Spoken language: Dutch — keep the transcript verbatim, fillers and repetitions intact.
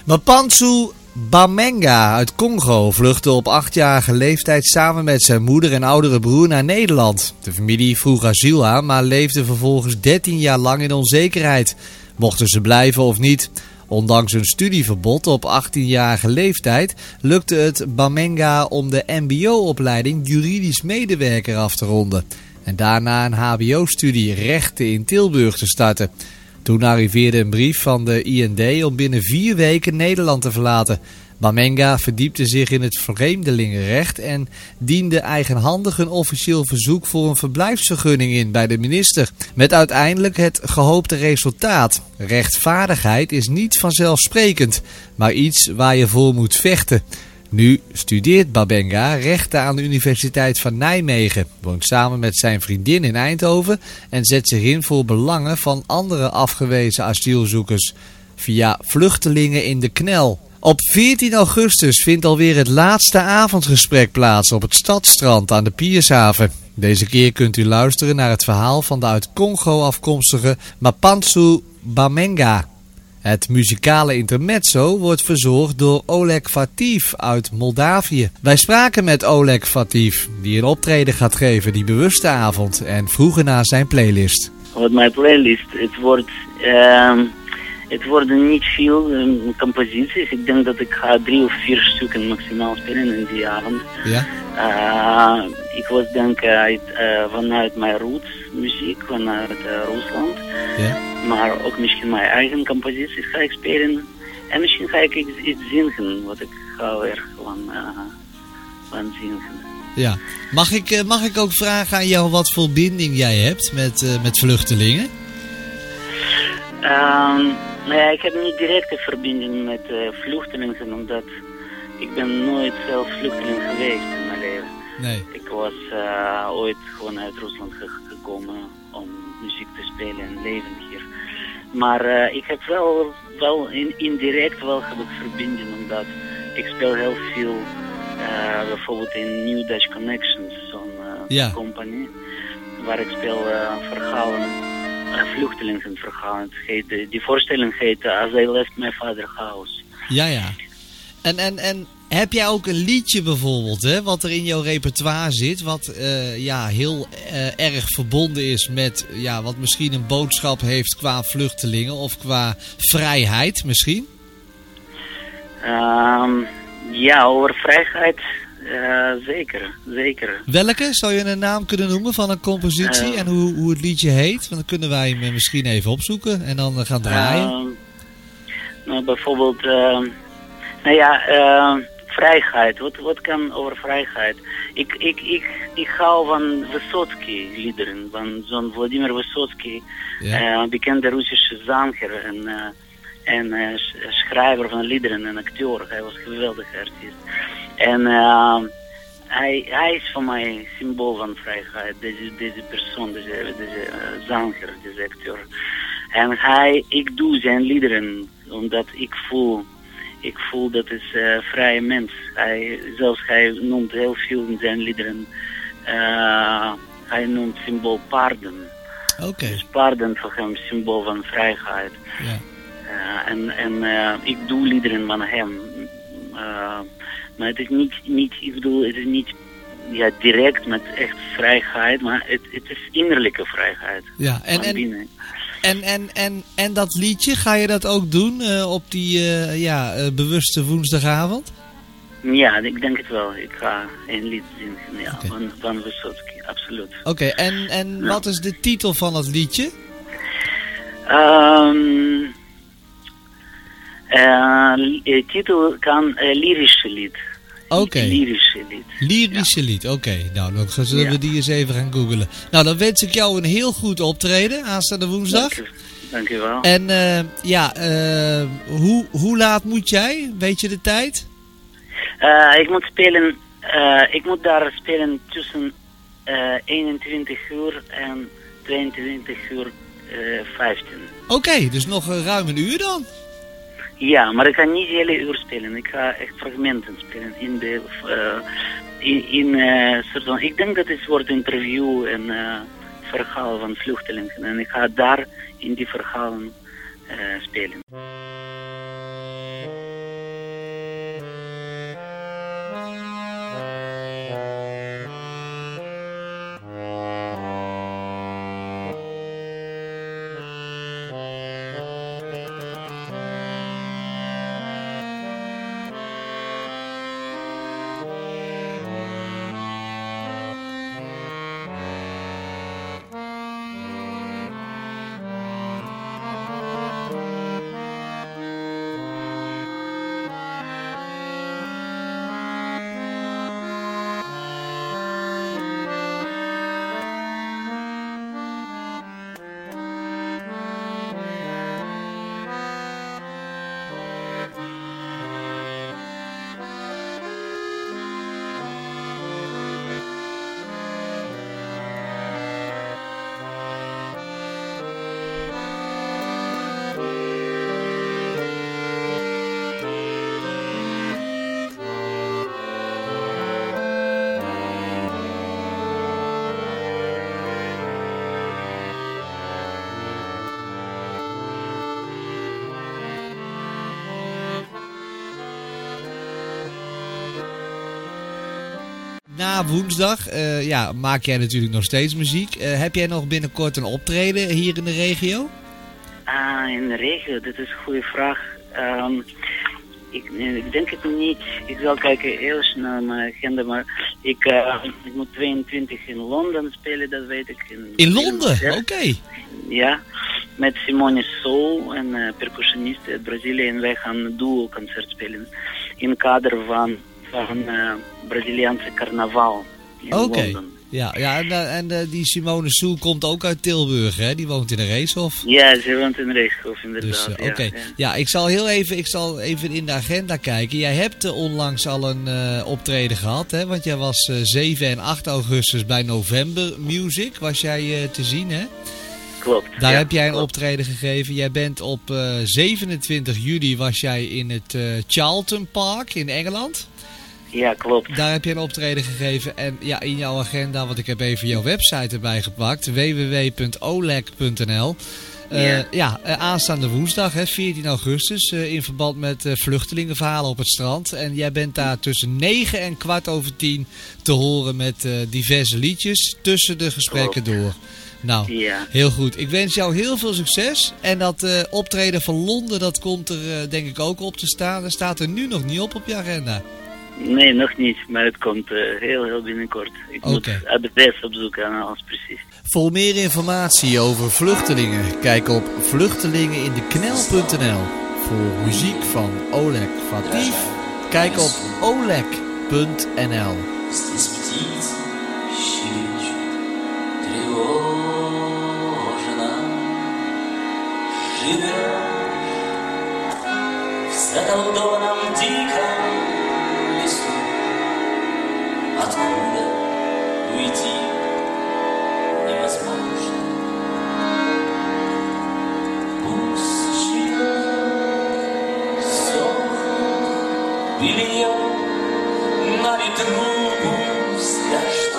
Mapantsoe Bamenga uit Congo vluchtte op achtjarige leeftijd samen met zijn moeder en oudere broer naar Nederland. De familie vroeg asiel aan, maar leefde vervolgens dertien jaar lang in onzekerheid. Mochten ze blijven of niet? Ondanks een studieverbod op achttienjarige leeftijd lukte het Bamenga om de M B O-opleiding juridisch medewerker af te ronden. En daarna een H B O-studie rechten in Tilburg te starten. Toen arriveerde een brief van de I N D om binnen vier weken Nederland te verlaten. Bamenga verdiepte zich in het vreemdelingenrecht en diende eigenhandig een officieel verzoek voor een verblijfsvergunning in bij de minister. Met uiteindelijk het gehoopte resultaat. Rechtvaardigheid is niet vanzelfsprekend, maar iets waar je voor moet vechten. Nu studeert Bamenga rechten aan de Universiteit van Nijmegen, woont samen met zijn vriendin in Eindhoven en zet zich in voor belangen van andere afgewezen asielzoekers via Vluchtelingen in de Knel. Op veertien augustus vindt alweer het laatste avondgesprek plaats op het Stadstrand aan de Piershaven. Deze keer kunt u luisteren naar het verhaal van de uit Congo afkomstige Mapantsoe Bamenga. Het muzikale intermezzo wordt verzorgd door Oleg Vatief uit Moldavië. Wij spraken met Oleg Vatief, die een optreden gaat geven die bewuste avond en vroegen naar zijn playlist. Wat mijn playlist, het wordt, uh, het worden niet veel uh, composities. Ik denk dat ik ga drie of vier stukken maximaal spelen in die avond. Ja? Uh, ik was denk uit, uh, vanuit mijn roots muziek, vanuit uh, Rusland. Ja? Maar ook misschien mijn eigen composities ga ik spelen. En misschien ga ik iets, iets zingen, wat ik hou erg van, uh, van zingen. Ja. Mag ik, uh, mag ik ook vragen aan jou wat voor binding jij hebt met, uh, met vluchtelingen? Um, nou ja, ik heb niet directe verbinding met uh, vluchtelingen, omdat ik ben nooit zelf vluchteling geweest in mijn leven. Nee. Ik was uh, ooit gewoon uit Rusland ge- gekomen om muziek te spelen en leven hier. Maar uh, ik heb wel, wel in, indirect wel heb ik verbinding, omdat ik speel heel veel, uh, bijvoorbeeld in New Dutch Connections, zo'n uh, Ja. compagnie, waar ik speel uh, verhalen, uh, vluchtelingenverhalen. Het heet, uh, die voorstelling heet uh, As I Left My Father's House. Ja, ja. En, en, en heb jij ook een liedje bijvoorbeeld, hè, wat er in jouw repertoire zit, wat uh, ja, heel uh, erg verbonden is met, ja, wat misschien een boodschap heeft qua vluchtelingen of qua vrijheid misschien? Um, ja, over vrijheid, uh, zeker, zeker. Welke? Zou je een naam kunnen noemen van een compositie uh, en hoe, hoe het liedje heet? Want dan kunnen wij hem misschien even opzoeken en dan uh, gaan draaien. Uh, nou, bijvoorbeeld, uh, nou ja, uh, vrijheid. Wat, wat kan over vrijheid? Ik, ik, ik, ik hou van Vysotsky-liederen, van zo'n Vladimir Vysotsky, ja. uh, bekende Russische zanger en, uh, en uh, schrijver van liederen en acteur. Hij was een geweldige artiest. En uh, hij, hij is voor mij een symbool van vrijheid, deze, deze persoon, deze, deze uh, zanger, deze acteur. En hij, ik doe zijn liederen, omdat ik voel... Ik voel dat is een uh, vrije mens. Hij, zelfs hij noemt heel veel in zijn liederen. Uh, hij noemt symbool paarden. Oké. Okay. Dus paarden voor hem symbool van vrijheid. Ja. Uh, en en uh, ik doe liederen van hem. Uh, maar het is niet, niet, ik bedoel, het is niet ja, direct met echt vrijheid, maar het, het is innerlijke vrijheid. Ja, en, en, en, en, en, en dat liedje, ga je dat ook doen uh, op die uh, ja, uh, bewuste woensdagavond? Ja, ik denk het wel. Ik ga een lied zingen, ja, okay. van, van Vysotsky, absoluut. Oké, okay, en, en ja. Wat is de titel van het liedje? Um, uh, titel kan uh, lyrische lied. Oké. Okay. Lyrische lied. Lyrische ja. lied, oké. Okay. Nou, dan zullen ja. we die eens even gaan googlen. Nou, dan wens ik jou een heel goed optreden aanstaande woensdag. Dank u, dank u wel. En uh, ja, uh, hoe, hoe laat moet jij? Weet je de tijd? Uh, ik moet spelen, uh, ik moet daar spelen tussen uh, eenentwintig uur en tweeëntwintig uur uh, vijftien. Oké, okay, dus nog uh, ruim een uur dan? Ja, maar ik ga niet de hele uur spelen. Ik ga echt fragmenten spelen in de, uh, in, in uh, soort van, ik denk dat het wordt interview en uh, verhaal van vluchtelingen. En ik ga daar in die verhalen uh, spelen. na woensdag uh, ja, maak jij natuurlijk nog steeds muziek. Uh, heb jij nog binnenkort een optreden hier in de regio? Ah, in de regio, dat is een goede vraag. Um, ik, ik denk het niet. Ik zal kijken heel snel naar mijn agenda, maar ik, uh, ik moet tweeëntwintig in Londen spelen, dat weet ik. In, in Londen? Oké. Okay. Ja, met Simone Soul, een uh, percussionist uit Brazilië, en wij gaan een duo-concert spelen in het kader van, van uh, Braziliaanse carnaval in okay. Londen. Ja, ja, en, en uh, die Simone Soul komt ook uit Tilburg, hè? Die woont in de Reeshof. Ja, ze woont in de Reeshof, inderdaad. Dus, uh, Oké, okay. ja, ja. ja, ik zal heel even, ik zal even in de agenda kijken. Jij hebt uh, onlangs al een uh, optreden gehad, hè? Want jij was uh, zeven en acht augustus bij November Music, was jij uh, te zien, hè? Klopt. Daar ja, heb jij een klopt. optreden gegeven. Jij bent op uh, zevenentwintig juli was jij in het uh, Charlton Park in Engeland. Ja, klopt. Daar heb je een optreden gegeven. En ja, in jouw agenda, want ik heb even jouw website erbij gepakt. w w w punt olek punt n l uh, yeah. Ja, uh, aanstaande woensdag, hè, veertien augustus. Uh, in verband met uh, vluchtelingenverhalen op het strand. En jij bent daar tussen negen en kwart over tien te horen met uh, diverse liedjes. Tussen de gesprekken klopt. Door. Nou, ja. heel goed. Ik wens jou heel veel succes. En dat uh, optreden van Londen, dat komt er uh, denk ik ook op te staan. Dat staat er nu nog niet op op je agenda. Nee, nog niet, maar het komt uh, heel, heel binnenkort. Ik okay. moet adres opzoeken en alles precies. Voor meer informatie over vluchtelingen, kijk op vluchtelingenindeknel punt n l. Voor muziek van Oleg Vativ, kijk op olek punt n l. Откуда уйти невозможно? Пусть живет, сохнет белье на ветру, пусть дождь